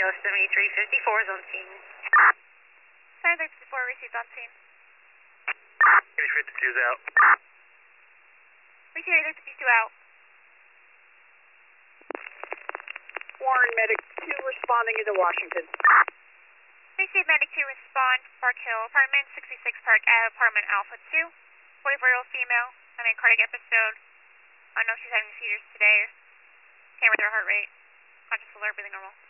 7354 is on scene. 7354 received on scene. 352 is out. Received 352 out. Warren, Medic 2 responding into Washington. Received Medic 2 respond, Park Hill, apartment 66 Park Ave, apartment Alpha 2. 44-year-old female, having a cardiac episode. I don't know if she's having seizures today. Can't read her heart rate. Conscious alert, breathing normal.